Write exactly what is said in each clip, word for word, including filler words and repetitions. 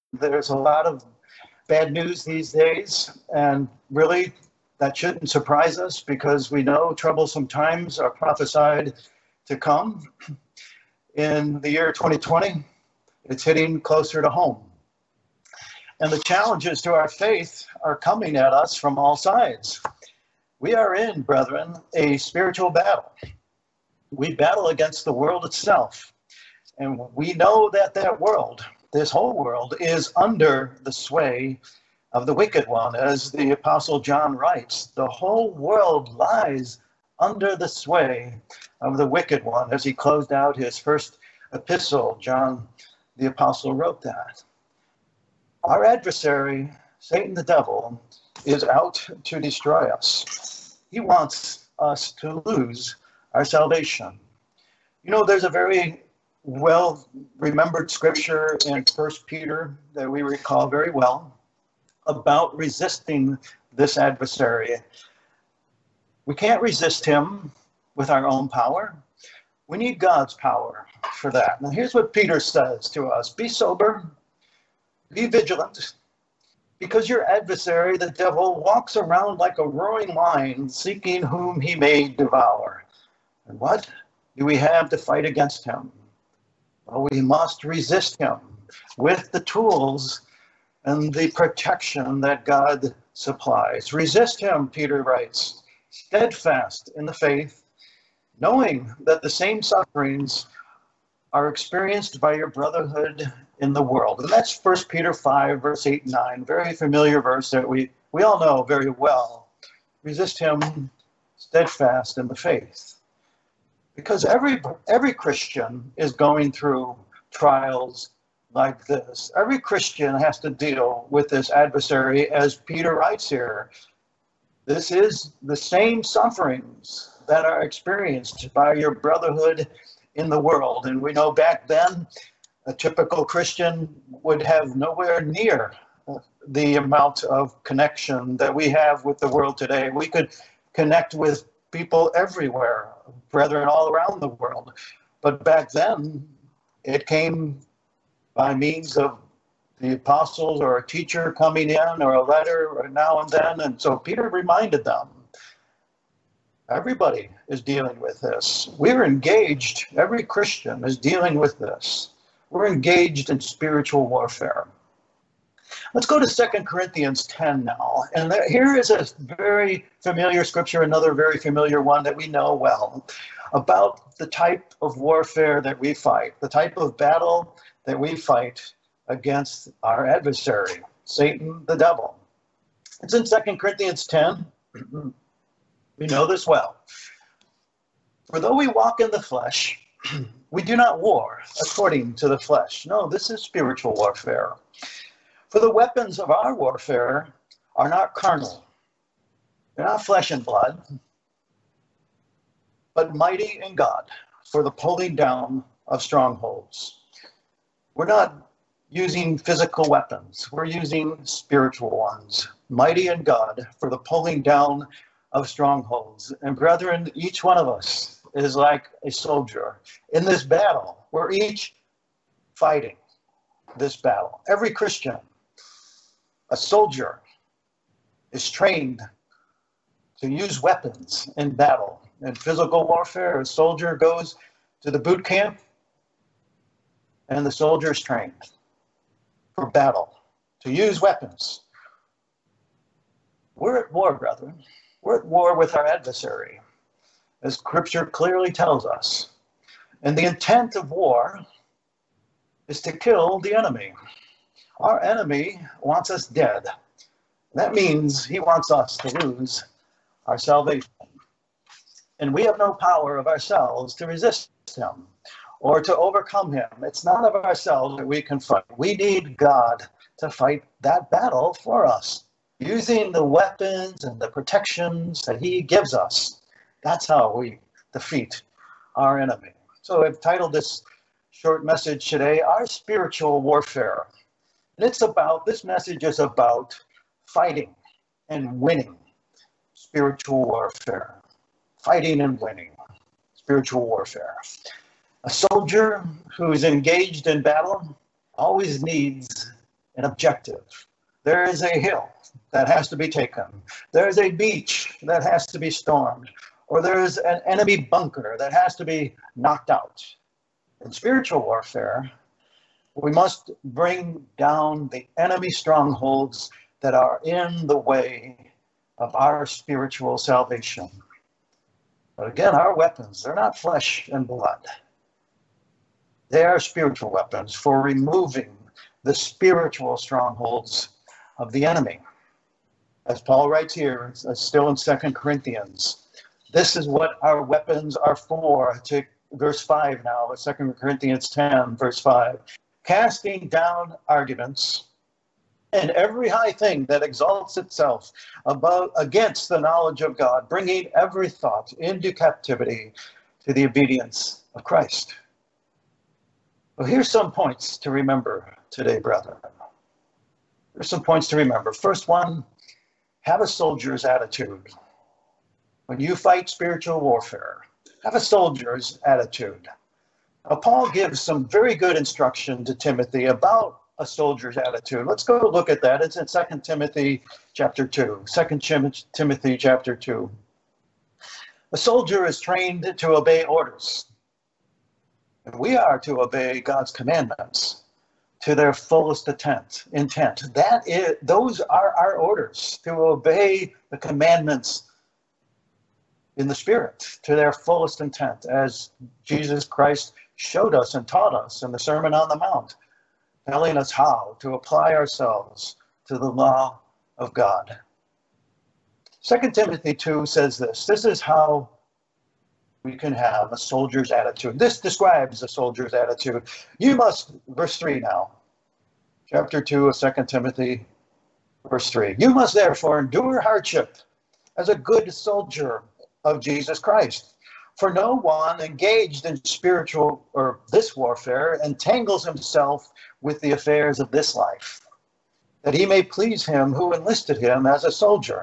There's a lot of bad news these days, and really that shouldn't surprise us because we know troublesome times are prophesied to come. In the year twenty twenty, it's hitting closer to home. And the challenges to our faith are coming at us from all sides. We are in, brethren, a spiritual battle. We battle against the world itself. And we know that that world, this whole world, is under the sway of the wicked one. As the Apostle John writes, the whole world lies under the sway of the wicked one. As he closed out his first epistle, John the Apostle wrote that. Our adversary, Satan the devil, is out to destroy us. He wants us to lose our salvation. You know, there's a very well-remembered scripture in First Peter that we recall very well about resisting this adversary. We can't resist him with our own power. We need God's power for that. Now, here's what Peter says to us. Be sober, be vigilant, because your adversary, the devil, walks around like a roaring lion, seeking whom he may devour. And what do we have to fight against him? Well, we must resist him with the tools and the protection that God supplies. Resist him, Peter writes, steadfast in the faith, knowing that the same sufferings are experienced by your brotherhood in the world. And that's First Peter five, verse eight and nine, very familiar verse that we, we all know very well. Resist him steadfast in the faith. Because every every Christian is going through trials like this. Every Christian has to deal with this adversary, as Peter writes here. This is the same sufferings that are experienced by your brotherhood in the world. And we know back then, a typical Christian would have nowhere near the amount of connection that we have with the world today. We could connect with people everywhere, brethren all around the world. But back then, it came by means of the apostles or a teacher coming in or a letter or now and then. And so Peter reminded them, everybody is dealing with this. We're engaged, every Christian is dealing with this. We're engaged in spiritual warfare. Let's go to Second Corinthians ten now. And there, here is a very familiar scripture, another very familiar one that we know well, about the type of warfare that we fight, the type of battle that we fight against our adversary, Satan the devil. It's in Second Corinthians ten. We know this well. For though we walk in the flesh, we do not war according to the flesh. No, this is spiritual warfare. For the weapons of our warfare are not carnal. They're not flesh and blood, but mighty in God for the pulling down of strongholds. We're not using physical weapons. We're using spiritual ones, mighty in God for the pulling down of strongholds. And brethren, each one of us is like a soldier in this battle. We're each fighting this battle. Every Christian, a soldier, is trained to use weapons in battle. In physical warfare, a soldier goes to the boot camp and the soldier is trained for battle, to use weapons. We're at war, brethren. We're at war with our adversary, as Scripture clearly tells us. And the intent of war is to kill the enemy. Our enemy wants us dead. That means he wants us to lose our salvation. And we have no power of ourselves to resist him or to overcome him. It's not of ourselves that we can fight. We need God to fight that battle for us, using the weapons and the protections that he gives us. That's how we defeat our enemy. So I've titled this short message today, Our Spiritual Warfare. And it's about, this message is about fighting and winning spiritual warfare. Fighting and winning spiritual warfare. A soldier who is engaged in battle always needs an objective. There is a hill that has to be taken. There is a beach that has to be stormed. Or there is an enemy bunker that has to be knocked out. In spiritual warfare, we must bring down the enemy strongholds that are in the way of our spiritual salvation. But again, our weapons, they're not flesh and blood. They are spiritual weapons for removing the spiritual strongholds of the enemy. As Paul writes here, it's still in Second Corinthians, this is what our weapons are for. To verse five now, Second Corinthians ten, verse five. Casting down arguments and every high thing that exalts itself above against the knowledge of God, bringing every thought into captivity to the obedience of Christ. Well, here's some points to remember today, brethren. There's some points to remember. First one, have a soldier's attitude. When you fight spiritual warfare, have a soldier's attitude. Now, Paul gives some very good instruction to Timothy about a soldier's attitude. Let's go look at that. It's in Second Timothy chapter two. Second Timothy chapter two. A soldier is trained to obey orders. And we are to obey God's commandments to their fullest intent. intent. That is, those are our orders, to obey the commandments in the Spirit to their fullest intent, as Jesus Christ showed us and taught us in the Sermon on the Mount, telling us how to apply ourselves to the law of God. Second Timothy two says this. This is how we can have a soldier's attitude. This describes a soldier's attitude. You must, verse three now, chapter two of Second Timothy, verse three. You must therefore endure hardship as a good soldier of Jesus Christ. For no one engaged in spiritual or this warfare entangles himself with the affairs of this life, that he may please him who enlisted him as a soldier.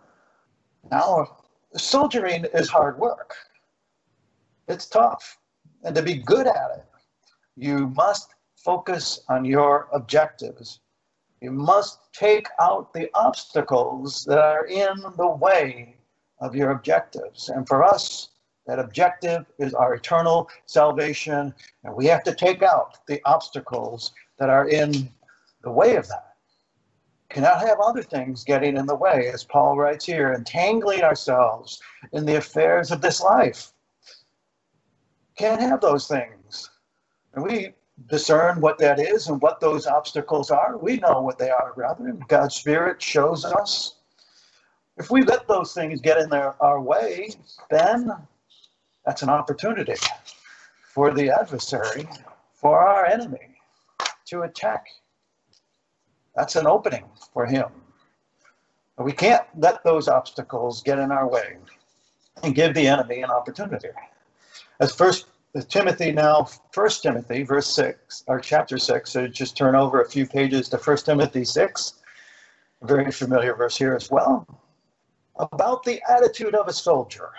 Now, soldiering is hard work. It's tough. And to be good at it, you must focus on your objectives. You must take out the obstacles that are in the way of your objectives. And for us, that objective is our eternal salvation, and we have to take out the obstacles that are in the way of that. Cannot have other things getting in the way, as Paul writes here, entangling ourselves in the affairs of this life. Can't have those things. And we discern what that is and what those obstacles are. We know what they are, brethren. God's Spirit shows us. If we let those things get in their, our way, then that's an opportunity for the adversary, for our enemy, to attack. That's an opening for him. But we can't let those obstacles get in our way and give the enemy an opportunity. As First Timothy now, First Timothy, verse six, or chapter six, so just turn over a few pages to First Timothy six, a very familiar verse here as well, about the attitude of a soldier.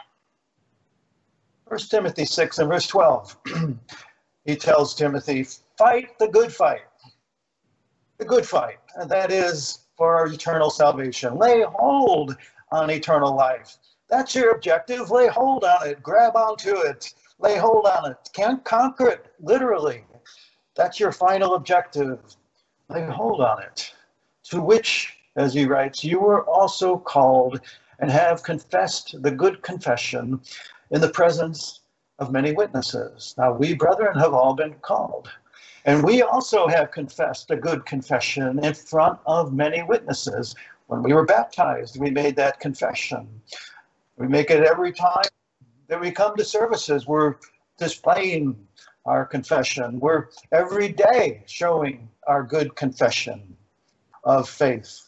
First Timothy six and verse twelve, he tells Timothy, fight the good fight. The good fight, and that is for our eternal salvation. Lay hold on eternal life. That's your objective. Lay hold on it. Grab onto it. Lay hold on it. Can't conquer it, literally. That's your final objective. Lay hold on it. To which, as he writes, you were also called and have confessed the good confession in the presence of many witnesses. Now, we, brethren, have all been called. And we also have confessed a good confession in front of many witnesses. When we were baptized, we made that confession. We make it every time that we come to services. We're displaying our confession. We're every day showing our good confession of faith.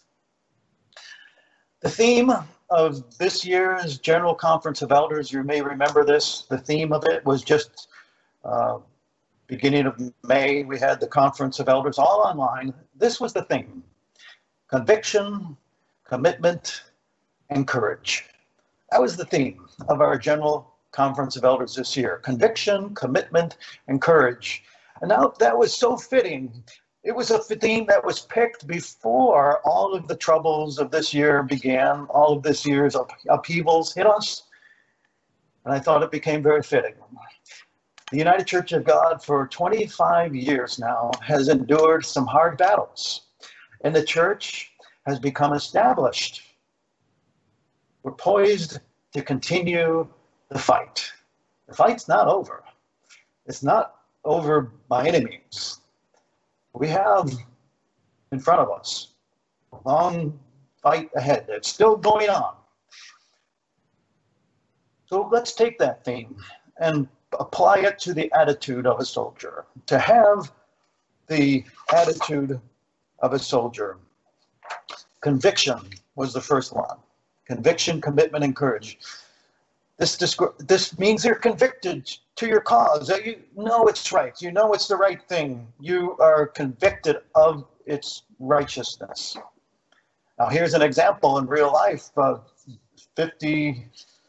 The theme of this year's General Conference of Elders, you may remember this, the theme of it was just uh, beginning of May, we had the Conference of Elders all online. This was the theme: conviction, commitment, and courage. That was the theme of our General Conference of Elders this year: conviction, commitment, and courage. And now that was so fitting It was a theme that was picked before all of the troubles of this year began, all of this year's upheavals hit us. And I thought it became very fitting. The United Church of God for twenty-five years now has endured some hard battles, and the church has become established. We're poised to continue the fight. The fight's not over. It's not over by any means. We have in front of us a long fight ahead. It's still going on. So let's take that theme and apply it to the attitude of a soldier. To have the attitude of a soldier. Conviction was the first one. Conviction, commitment, and courage. This, this means you're convicted to your cause. That you know it's right. You know it's the right thing. You are convicted of its righteousness. Now, here's an example in real life. Uh, fifty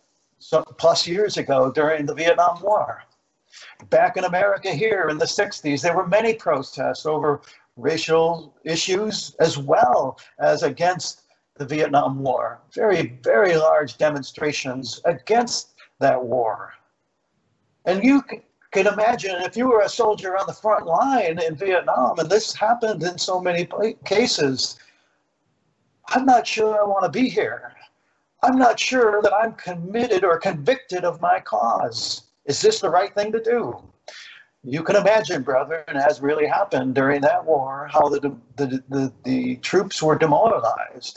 plus years ago during the Vietnam War. Back in America here in the sixties, there were many protests over racial issues as well as against the Vietnam War. Very, very large demonstrations against that war. And you can imagine if you were a soldier on the front line in Vietnam, and this happened in so many cases, I'm not sure I want to be here. I'm not sure that I'm committed or convicted of my cause. Is this the right thing to do? You can imagine, brethren, as really happened during that war, how the, the, the, the troops were demoralized,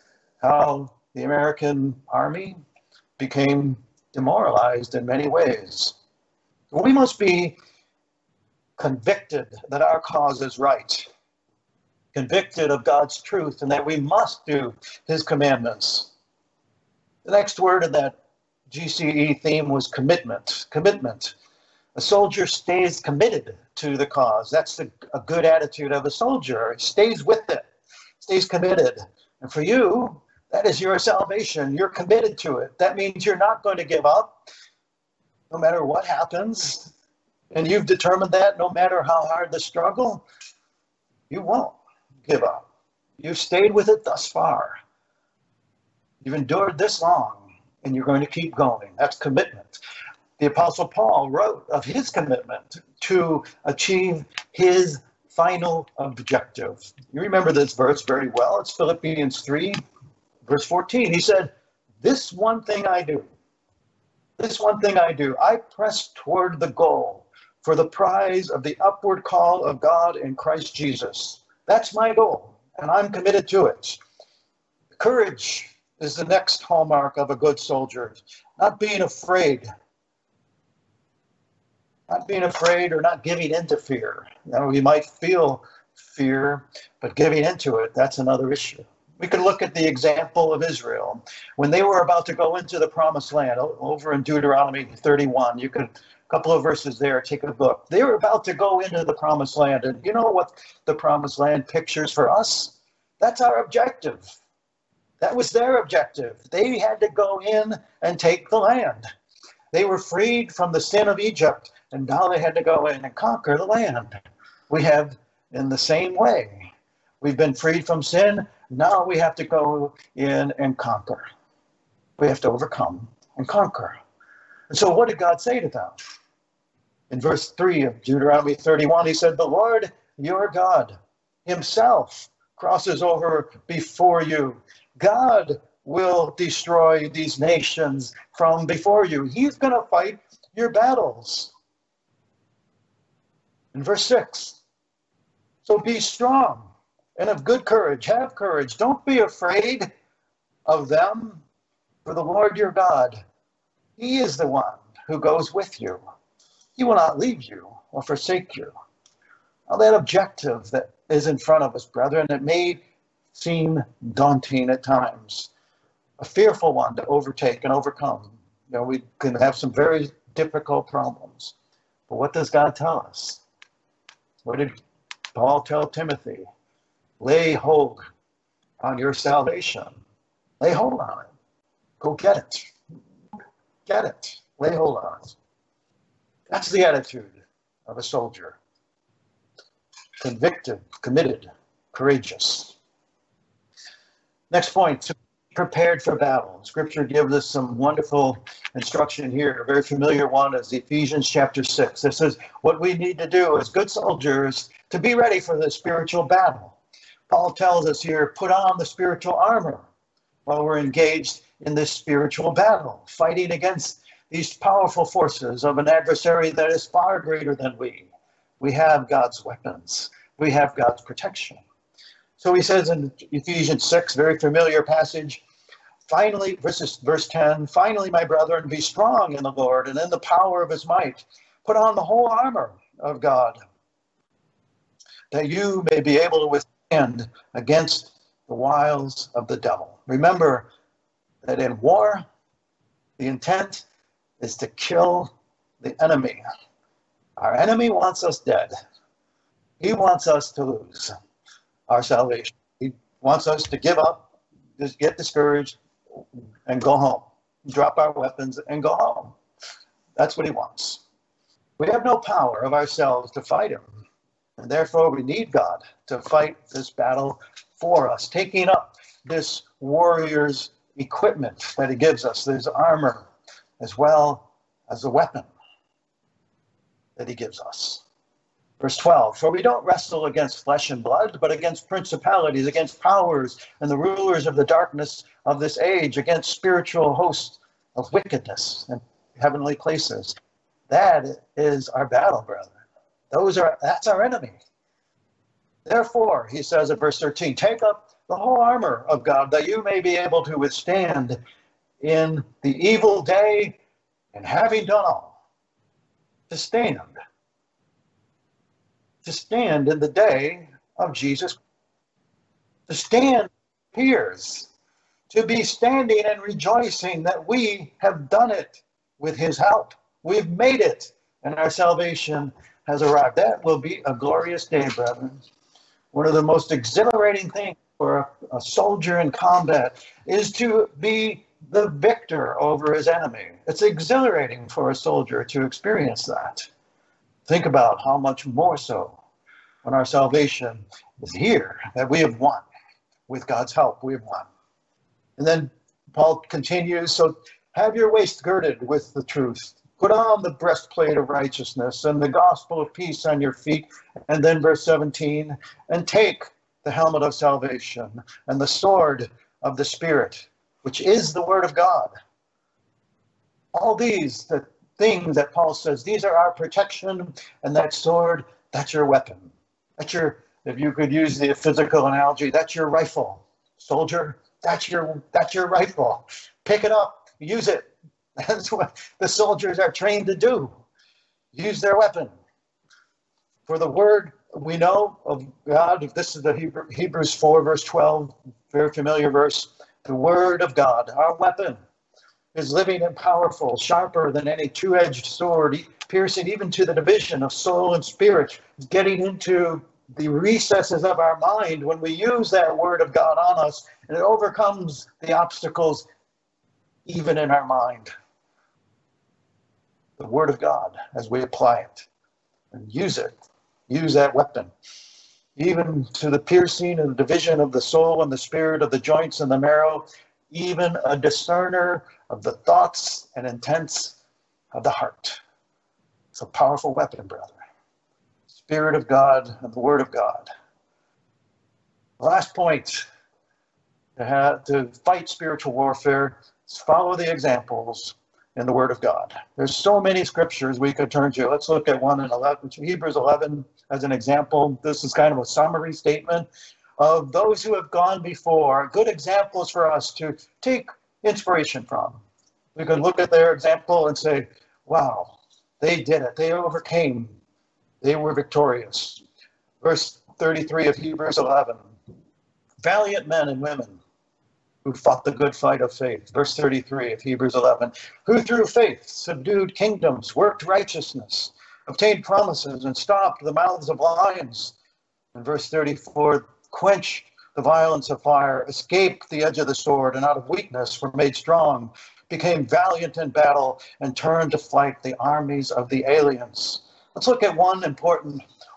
how the American army became demoralized in many ways. We must be convicted that our cause is right, convicted of God's truth, and that we must do his commandments. The next word in that G C E theme was commitment. Commitment. A soldier stays committed to the cause. That's the, a good attitude of a soldier. It stays with it, stays committed. And for you, that is your salvation. You're committed to it. That means you're not going to give up no matter what happens. And you've determined that no matter how hard the struggle, you won't give up. You've stayed with it thus far. You've endured this long, and you're going to keep going. That's commitment. The Apostle Paul wrote of his commitment to achieve his final objective. You remember this verse very well. It's Philippians three, verse fourteen. He said, this one thing I do, this one thing I do, I press toward the goal for the prize of the upward call of God in Christ Jesus. That's my goal, and I'm committed to it. Courage is the next hallmark of a good soldier. Not being afraid. Not being afraid or not giving into fear. You know, you might feel fear, but giving into it, that's another issue. We could look at the example of Israel. When they were about to go into the promised land, over in Deuteronomy thirty-one, you could, a couple of verses there, take a look. They were about to go into the promised land. And you know what the promised land pictures for us? That's our objective. That was their objective. They had to go in and take the land. They were freed from the sin of Egypt, and now they had to go in and conquer the land. We have in the same way. We've been freed from sin. Now we have to go in and conquer. We have to overcome and conquer. And so what did God say to them? In verse three of Deuteronomy thirty-one, he said, the Lord your God himself crosses over before you. God will destroy these nations from before you. He's going to fight your battles. In verse six, so be strong and of good courage. Have courage. Don't be afraid of them, for the Lord your God, he is the one who goes with you. He will not leave you or forsake you. Now that objective that is in front of us, brethren, it may seem daunting at times, a fearful one to overtake and overcome. You know, we can have some very difficult problems. But what does God tell us? What did Paul tell Timothy? Lay hold on your salvation. Lay hold on it. Go get it. Get it. Lay hold on it. That's the attitude of a soldier. convicted, committed, courageous. Next point, to be prepared for battle. Scripture gives us some wonderful instruction here. A very familiar one is Ephesians chapter six. This is what we need to do as good soldiers to be ready for the spiritual battle. Paul tells us here, put on the spiritual armor while we're engaged in this spiritual battle, fighting against these powerful forces of an adversary that is far greater than we. We have God's weapons. We have God's protection. So he says in Ephesians six, very familiar passage, finally, verses, verse ten, finally, my brethren, be strong in the Lord and in the power of his might. Put on the whole armor of God, that you may be able to withstand against the wiles of the devil. Remember that in war, the intent is to kill the enemy. Our enemy wants us dead. He wants us to lose our salvation. He wants us to give up, just get discouraged, and go home. Drop our weapons and go home. That's what he wants. We have no power of ourselves to fight him. And therefore, we need God to fight this battle for us, taking up this warrior's equipment that he gives us, this armor, as well as a weapon that he gives us. Verse twelve, for we don't wrestle against flesh and blood, but against principalities, against powers, and the rulers of the darkness of this age, against spiritual hosts of wickedness in heavenly places. That is our battle, brethren. Those are, that's our enemy. Therefore, he says in verse thirteen, take up the whole armor of God, that you may be able to withstand in the evil day, and having done all, to stand. To stand in the day of Jesus. To stand appears to be standing and rejoicing that we have done it with his help. We've made it, and our salvation has arrived. That will be a glorious day, brethren. One of the most exhilarating things for a, a soldier in combat is to be the victor over his enemy. It's exhilarating for a soldier to experience that. Think about how much more so when our salvation is here, that we have won. With God's help, we have won. And then Paul continues, so have your waist girded with the truth. Put on the breastplate of righteousness and the gospel of peace on your feet. And then verse seventeen, and take the helmet of salvation and the sword of the Spirit, which is the word of God. All these, the things that Paul says, these are our protection, and that sword, that's your weapon. That's your, if you could use the physical analogy, that's your rifle. Soldier, that's your, that's your rifle. Pick it up, use it. That's what the soldiers are trained to do. Use their weapon. For the word we know of God, this is the Hebrew, Hebrews four, verse twelve, very familiar verse. The word of God, our weapon, is living and powerful, sharper than any two-edged sword, piercing even to the division of soul and spirit, getting into the recesses of our mind when we use that word of God on us, and it overcomes the obstacles even in our mind. The word of God, as we apply it and use it, use that weapon, even to the piercing and the division of the soul and the spirit, of the joints and the marrow, even a discerner of the thoughts and intents of the heart. It's a powerful weapon, brother. Spirit of God and the word of God. Last point, to, have, to fight spiritual warfare, is follow the examples in the word of God. There's so many scriptures we could turn to. Let's look at one in eleven, Hebrews eleven as an example. This is kind of a summary statement of those who have gone before, good examples for us to take inspiration from. We could look at their example and say, wow, they did it. They overcame. They were victorious. Verse thirty-three of Hebrews eleven, valiant men and women who fought the good fight of faith. Verse thirty-three of Hebrews eleven, who through faith subdued kingdoms, worked righteousness, obtained promises, and stopped the mouths of lions. And verse thirty-four, quenched the violence of fire, escaped the edge of the sword, and out of weakness were made strong, became valiant in battle, and turned to flight the armies of the aliens. Let's look at one important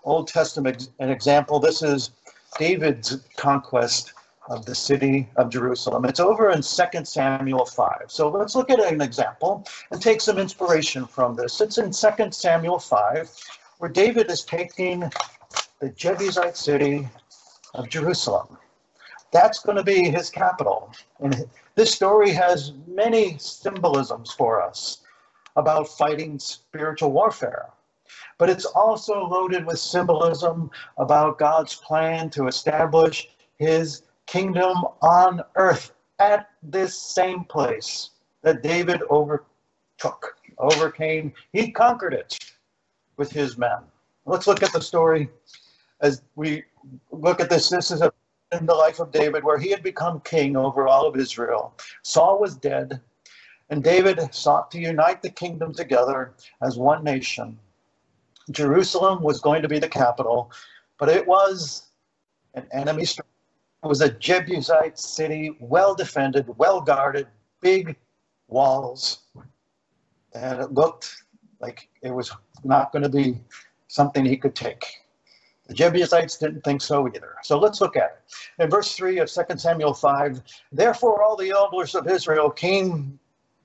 Old Testament an example. This is David's conquest of the city of Jerusalem. It's over in Second Samuel five. So let's look at an example and take some inspiration from this. It's in Second Samuel five, where David is taking the Jebusite city of Jerusalem. That's going to be his capital. And this story has many symbolisms for us about fighting spiritual warfare. But it's also loaded with symbolism about God's plan to establish his kingdom on earth at this same place that David overtook, overcame. He conquered it with his men. Let's look at the story as we look at this. This is a, in the life of David, where he had become king over all of Israel. Saul was dead, and David sought to unite the kingdom together as one nation. Jerusalem was going to be the capital, but it was an enemy stronghold. It was a Jebusite city, well defended, well guarded, big walls. And it looked like it was not going to be something he could take. The Jebusites didn't think so either. So let's look at it. In verse three of Second Samuel five, therefore all the elders of Israel came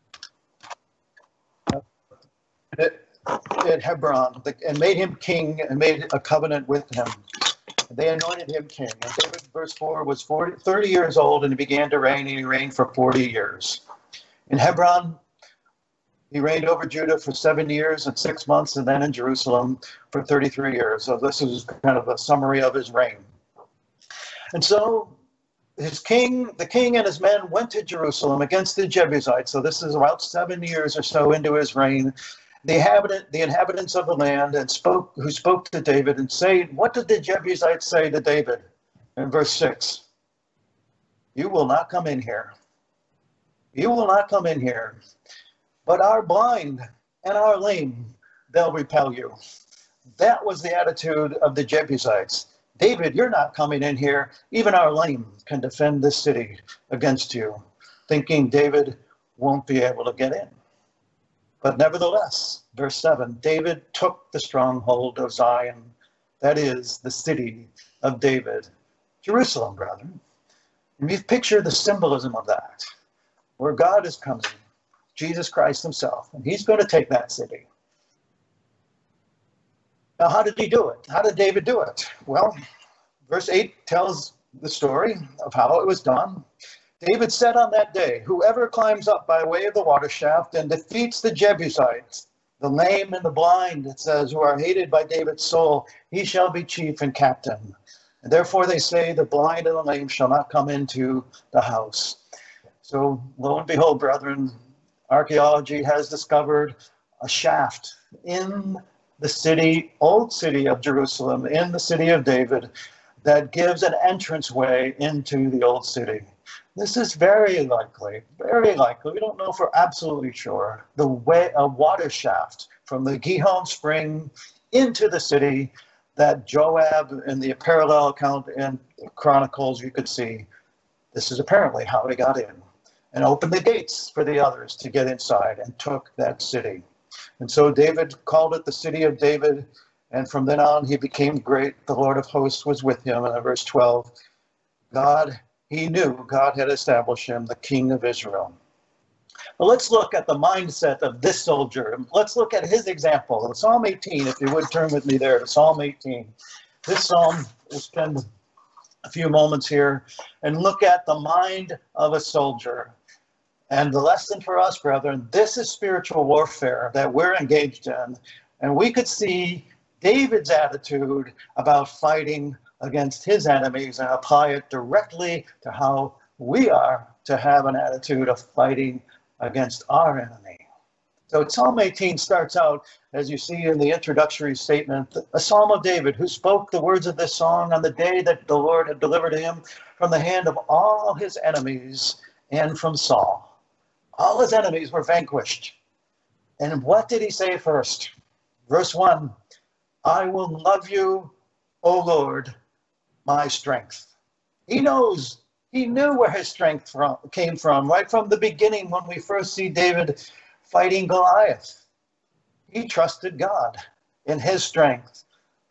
at Hebron and made him king and made a covenant with him. They anointed him king. And David, verse four, was forty, thirty years old, and he began to reign, and he reigned for forty years. In Hebron, he reigned over Judah for seven years and six months, and then in Jerusalem for thirty-three years. So this is kind of a summary of his reign. And so his king, the king and his men went to Jerusalem against the Jebusites. So this is about seven years or so into his reign. The inhabitant, the inhabitants of the land, and spoke, who spoke to David and say, what did the Jebusites say to David? In verse six, you will not come in here. You will not come in here, but our blind and our lame, they'll repel you. That was the attitude of the Jebusites. David, you're not coming in here. Even our lame can defend this city against you, thinking David won't be able to get in. But nevertheless, verse seven, David took the stronghold of Zion, that is, the city of David, Jerusalem, brethren. And you picture the symbolism of that, where God is coming, Jesus Christ himself, and he's going to take that city. Now, how did he do it? How did David do it? Well, verse eight tells the story of how it was done. David said on that day, whoever climbs up by way of the water shaft and defeats the Jebusites, the lame and the blind, it says, who are hated by David's soul, he shall be chief and captain. And therefore they say, the blind and the lame shall not come into the house. So lo and behold, brethren, archaeology has discovered a shaft in the city, old city of Jerusalem, in the city of David, that gives an entranceway into the old city. This is very likely, very likely, we don't know for absolutely sure, the way, a water shaft from the Gihon spring into the city that Joab, in the parallel account in Chronicles, you could see. This is apparently how he got in and opened the gates for the others to get inside and took that city. And so David called it the city of David, and from then on he became great. The Lord of hosts was with him. And in verse twelve, God He knew God had established him the king of Israel. Well, let's look at the mindset of this soldier. Let's look at his example. In Psalm eighteen, if you would turn with me there to Psalm eighteen. This psalm, we'll spend a few moments here and look at the mind of a soldier. And the lesson for us, brethren, this is spiritual warfare that we're engaged in. And we could see David's attitude about fighting against his enemies and apply it directly to how we are to have an attitude of fighting against our enemy. So Psalm eighteen starts out, as you see in the introductory statement, a psalm of David, who spoke the words of this song on the day that the Lord had delivered him from the hand of all his enemies and from Saul. All his enemies were vanquished. And what did he say first? Verse one, I will love you, O Lord, my strength. He knows, he knew where his strength from, came from, right from the beginning when we first see David fighting Goliath. He trusted God in his strength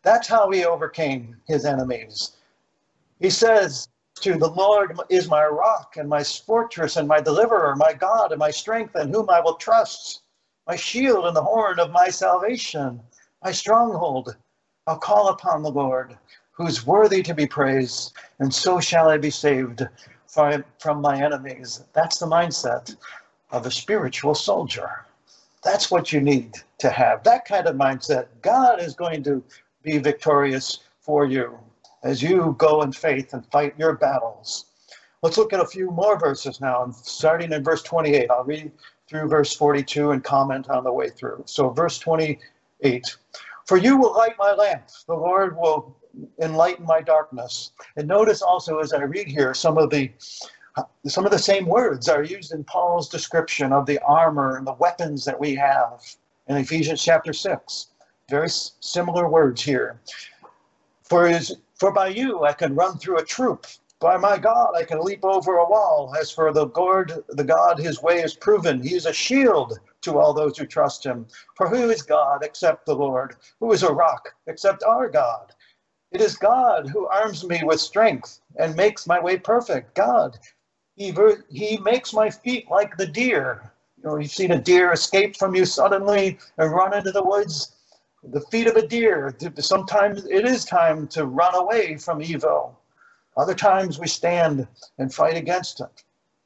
That's how he overcame his enemies. He says to the Lord is my rock and my fortress and my deliverer, my God and my strength, in whom I will trust, my shield and the horn of my salvation, my stronghold. I'll call upon the Lord, who's worthy to be praised, and so shall I be saved from my enemies. That's the mindset of a spiritual soldier. That's what you need to have, that kind of mindset. God is going to be victorious for you as you go in faith and fight your battles. Let's look at a few more verses now, starting in verse twenty-eight. I'll read through verse forty-two and comment on the way through. So verse twenty-eight, for you will light my lamp, the Lord will enlighten my darkness. And notice also as I read here, some of the some of the same words are used in Paul's description of the armor and the weapons that we have in Ephesians chapter six. Very similar words here. For, is, for by you I can run through a troop. By my God I can leap over a wall. As for the Lord, the God, his way is proven. He is a shield to all those who trust him. For who is God except the Lord? Who is a rock except our God? It is God who arms me with strength and makes my way perfect. God, he, he makes my feet like the deer. You know, you've seen a deer escape from you suddenly and run into the woods. The feet of a deer. Sometimes it is time to run away from evil. Other times we stand and fight against it.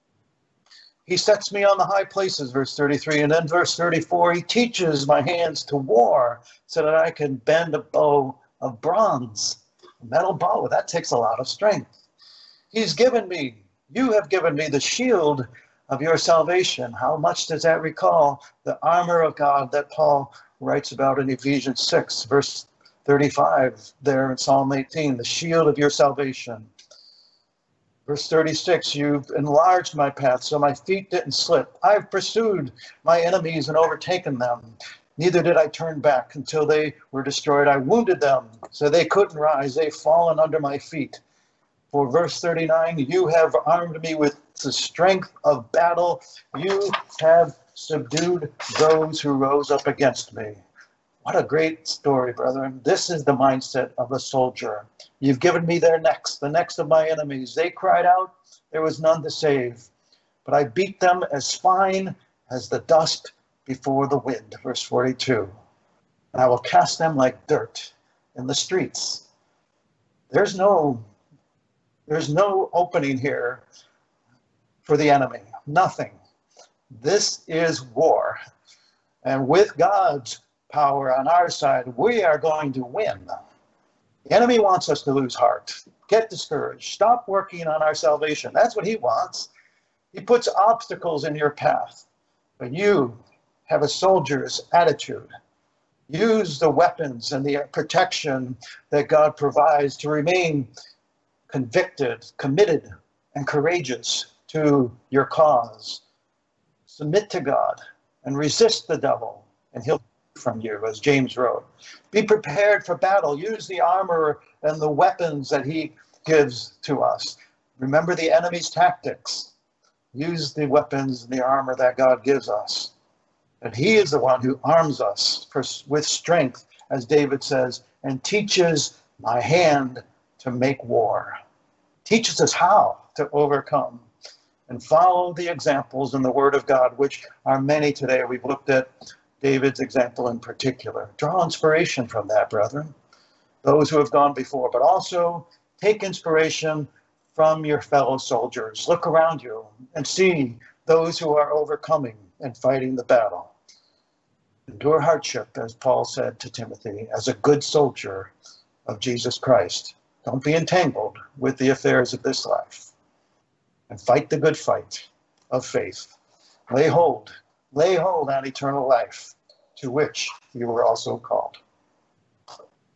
He sets me on the high places, verse thirty-three. And then verse thirty-four, he teaches my hands to war so that I can bend a bow of bronze. A metal bow, that takes a lot of strength. He's given me, you have given me the shield of your salvation. How much does that recall the armor of God that Paul writes about in Ephesians six, verse thirty-five, there in Psalm eighteen, the shield of your salvation. Verse thirty-six, you've enlarged my path so my feet didn't slip. I've pursued my enemies and overtaken them. Neither did I turn back until they were destroyed. I wounded them so they couldn't rise. They've fallen under my feet. For verse thirty-nine, you have armed me with the strength of battle. You have subdued those who rose up against me. What a great story, brethren. This is the mindset of a soldier. You've given me their necks, the necks of my enemies. They cried out, there was none to save. But I beat them as fine as the dust before the wind. Verse forty-two. And I will cast them like dirt in the streets. There's no, there's no opening here for the enemy. Nothing. This is war. And with God's power on our side, we are going to win. The enemy wants us to lose heart, get discouraged, stop working on our salvation. That's what he wants. He puts obstacles in your path. But you have a soldier's attitude. Use the weapons and the protection that God provides to remain convicted, committed, and courageous to your cause. Submit to God and resist the devil, and he'll from you, as James wrote. Be prepared for battle. Use the armor and the weapons that he gives to us. Remember the enemy's tactics. Use the weapons and the armor that God gives us. And he is the one who arms us for, with strength, as David says, and teaches my hand to make war. Teaches us how to overcome. And follow the examples in the Word of God, which are many today. We've looked at David's example in particular. Draw inspiration from that, brethren, those who have gone before, but also take inspiration from your fellow soldiers. Look around you and see those who are overcoming and fighting the battle. Endure hardship, as Paul said to Timothy, as a good soldier of Jesus Christ. Don't be entangled with the affairs of this life. And fight the good fight of faith. Lay hold, lay hold on eternal life, to which you were also called.